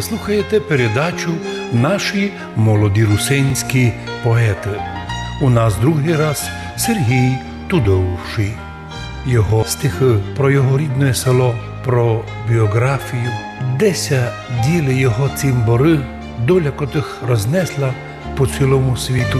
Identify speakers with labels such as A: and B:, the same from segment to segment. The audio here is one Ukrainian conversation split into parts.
A: Ви слухаєте передачу «Наші молоді русинські поети». У нас другий раз Сергій Тудовший. Його стихи про його рідне село, про біографію, деся діли його цимбори, доля котрих рознесла по цілому світу.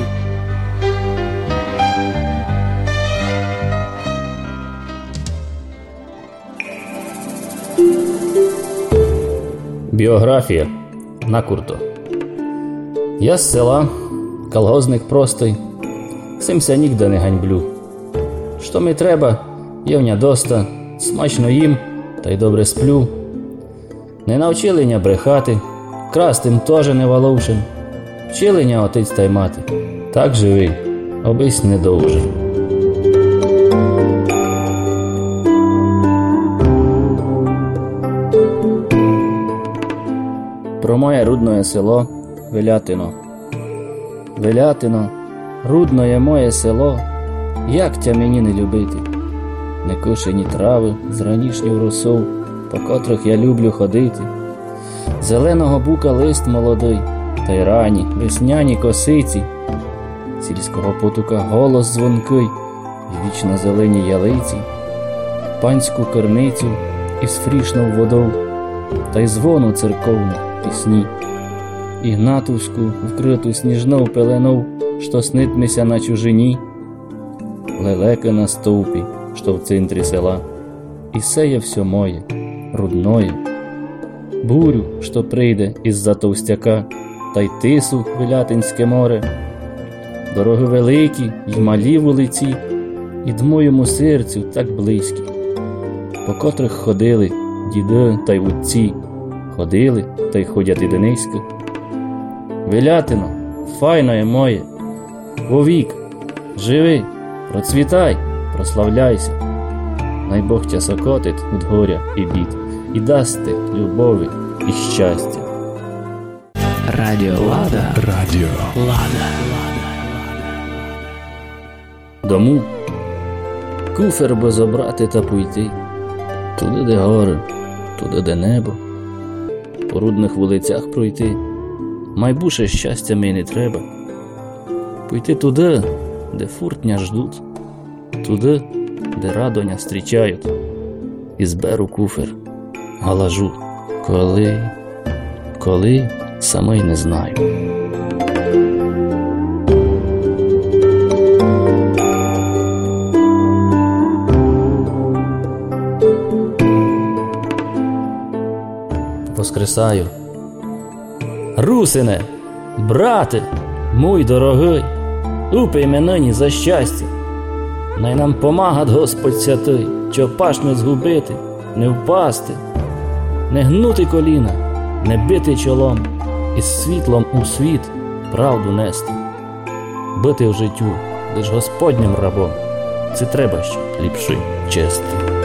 B: Біографія на курто. Я з села, колгозник простий, симся нігде не ганьблю. Що ми треба, євня доста, смачно їм, та й добре сплю. Не навчили ня брехати, крастим тоже не валовшим. Вчили ня отець та й мати, так живий, обись не довжий. Про моє рудное село Велятино. Велятино, рудное моє село, як тя мені не любити? Некошені трави з ранішню росов, по котрих я люблю ходити. Зеленого бука лист молодий, та й рані, весняні косиці. Сільського потука голос дзвонкий, і вічно зелені ялиці. Панську керницю із фрішнов водов, та й звону церковну пісні. Ігнатовську вкриту сніжною пеленов, що снитмися на чужині. Лелеки на стовпі, що в центрі села, і сеє все моє, рудное. Бурю, що прийде із-за товстяка, та й тису Велятинське море. Дороги великі й малі вулиці, і моєму серцю так близькі, по котрих ходили діди та й отці, ходили та й ходять і дениськи. Велятино, файное моє, вовік, живи, процвітай, прославляйся. Най Бог тя сокотить від горя і бід, і дасть ти любові і щастя.
C: Радіо Лада.
A: Радіо
C: Лада.
B: Дому куфер би забрати та пойти, туди, де гори, туди, де небо, по рудних вулицях пройти, майбуше щастя мені не треба. Пойти туди, де фуртня ждуть, туди, де радоня зустрічають, і зберу куфер, галажу, коли, саме й не знаю. Воскресаю. Русине, брате, мой дорогий, упий нині за щастя. Най нам помагать Господь святий, чо паш не згубити, не впасти, не гнути коліна, не бити чолом, і з світлом у світ правду нести. Бити в життю лиш Господнім рабом, це треба ще ліпший чести.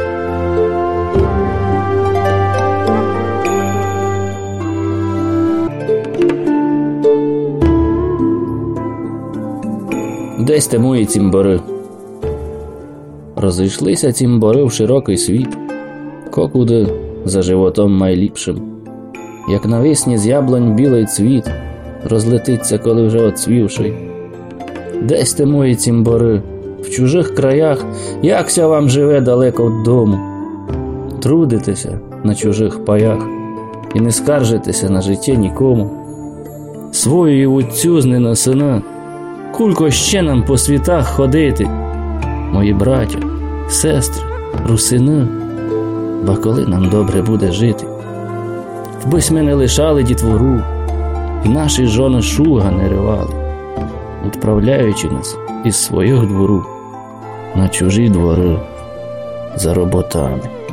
B: Десь те мої цимбори. Розійшлися цимбори в широкий світ, кокуди за животом майліпшим. Як навесні з яблонь білий цвіт розлетиться, коли вже оцвівший. Десь те мої цимбори, в чужих краях, якся вам живе далеко від дому. Трудитеся на чужих паях і не скаржитеся на життя нікому. Своєю отцю зненосина, кулько ще нам по світах ходити, мої браття, сестри, русини, ба коли нам добре буде жити. Вбись ми не лишали дітвору, і наші жони шуга не ривали, відправляючи нас із своїх двору на чужі двори за роботами.